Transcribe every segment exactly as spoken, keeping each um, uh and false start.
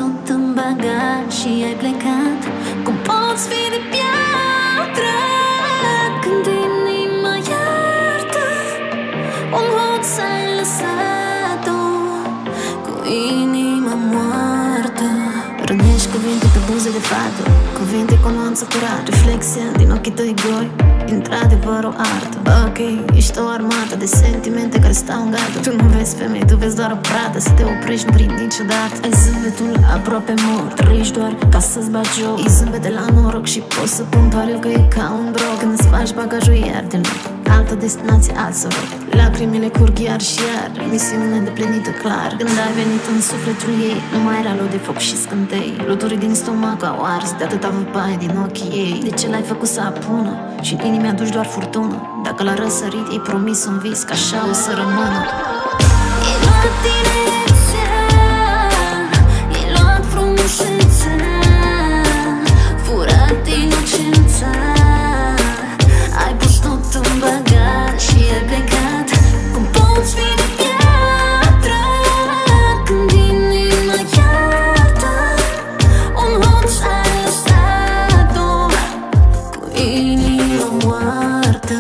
tot în bagaj și ai plecat. Cum poți fi de piatră când inima iartă? Un hoț ai lăsat-o cu inima moartă. Rănești cuvinte pe buze de fată, cuvinte cu nuanță curată, reflexia din ochii tăi goi, într-adevăr o artă. Ok, ești o armată de sentimente care stau în gardă. Tu nu vezi femei, tu vezi doar o pradă. Să te oprești nu prind niciodată. Ai zâmbetul aproape mort, trăiești doar ca să-ți bagi joc. E zâmbet de la noroc și poți să pun pariu că e ca un drog. Când îți faci bagajul iar de loc, altă destinație, alt soroc. Lacrimile curg iar și iar, misiune deplinită clar. Când ai venit în sufletul ei, nu mai era loc de foc și scântei. Luturii din stomac au ars de atâta văpaie din ochii ei. De ce l-ai făcut să apună și în inimii aduci doar furtună? Dacă l-a răsărit, ei promis un vis, că așa o să rămână. E luat tinerețea, e luat frumusețea, furat inocența. Ai pus tot în bagaj și ai plecat. Cum poți fi de piatră când inima iartă? Un hoț ai lăsat-o cu inima moartă.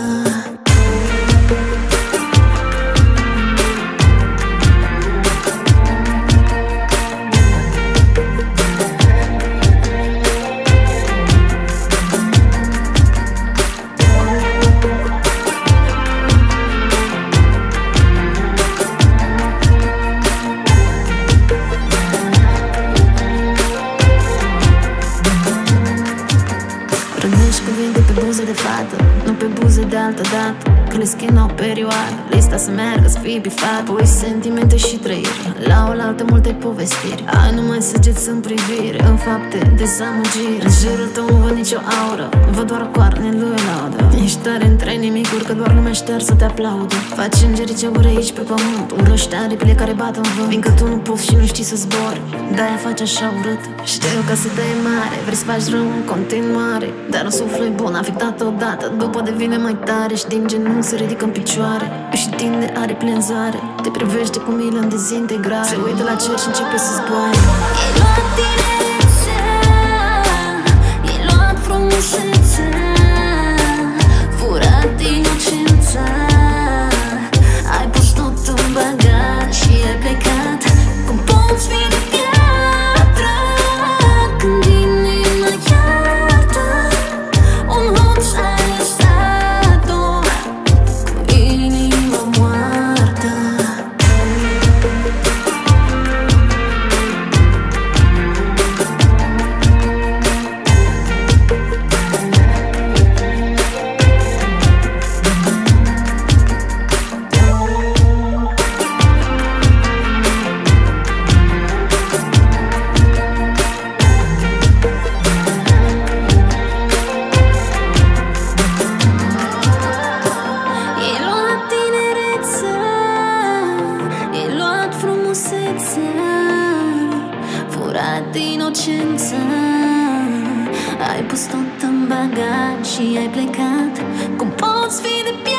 Rănești cuvinte pe buze de fată, nu pe buze de altă dată. Crezi că e o perioadă, lista să meargă, să fii bifat. Pui sentimente și trăiri, la oaltă multe povestiri. Ai numai săgeți în privire, în fapte dezamăgiri. În jurul tău nu văd nicio aură, văd doar coarne lui laudă. Ești tare între nimicuri, că doar lumea ștear să te aplaudă. Faci îngerii ce vor aici pe pământ, urăști aripile care bat în vânt. Fiindcă tu nu poți și nu știi să zbori, de-aia faci așa urât. Știu că se dă mare, vrei să faci rău în continuare, dar un suflet bun afectat odată, după devine mai tare și din genunchi se ridică în picioare și tinde aripi în zare. Te privește cu milă în dezintegrare, se uită la cer și începe să zboare. E luat tinerețea, e luat frumusețea, furat inocența. Ai pus tot în bagaj și ai plecat. Cum poți fi de piatră când inima iartă? Un hoț ai lăsat-o cu inima moartă. E luat tinerețea, e luat frumusețea, furat inocența. Ai pus tot în bagaj și ai plecat. Cum poți fi de